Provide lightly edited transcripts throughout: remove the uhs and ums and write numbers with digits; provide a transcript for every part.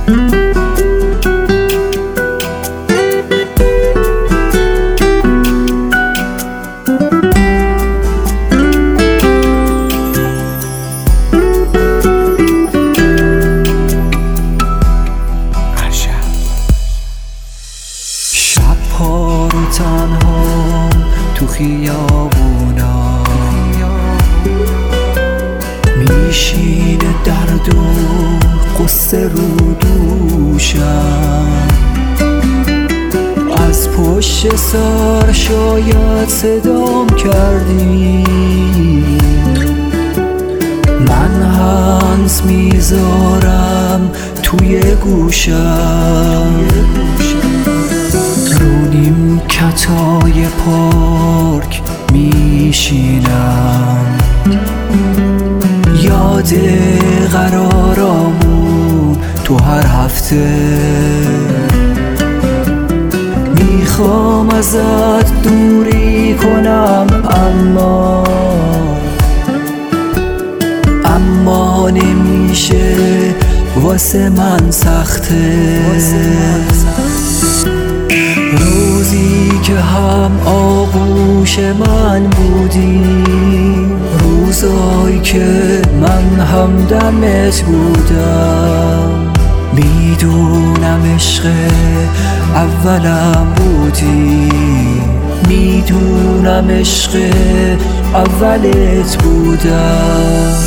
شب‌ها رو تنها تو خیابونا میشینه درد و قصه رو دوشم، از پشت سر شاید صدام کردی، من هنوز میذارم توی گوشم، رو نیمکتای پارک میشینم، یاد قرارامون تو هر هفته، میخوام ازت دوری کنم اما نمیشه، واسه من سخته. روزی که هم آغوش من بودی، روزایی که من همدمت بودم، میدونم عشق اولم بودی، میدونم عشق اولت بودم.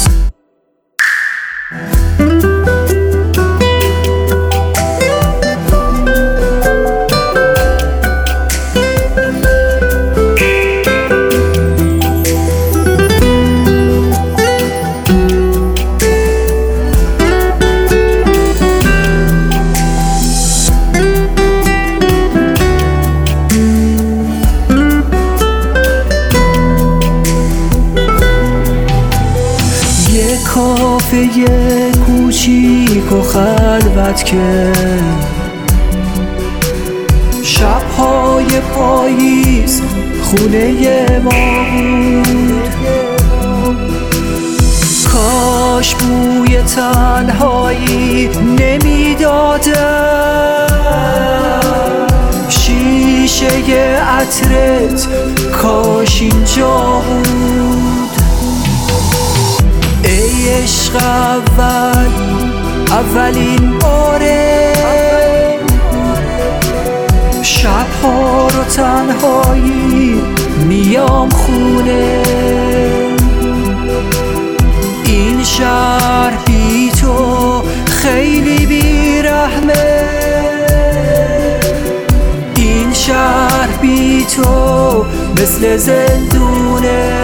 کافه کوچیک و خلوت که شب‌های پاییز خونه ما بود، کاش بوی تنهایی نمیدادم، شیشه عطرت کاش اینجا بود. ای عشق اولین باره، شب‌ها رو تنهایی میام خونه، این شهر بی تو خیلی بیرحمه، این شهر بی تو مثل زندونه.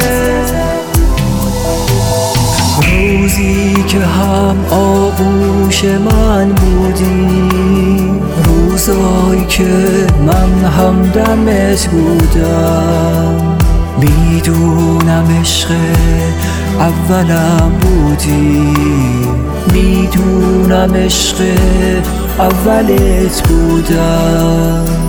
روزی که هم آغوش من بودی، روزایی که من همدمت بودم، میدونم عشق اولم بودی، میدونم عشق اولت بودم.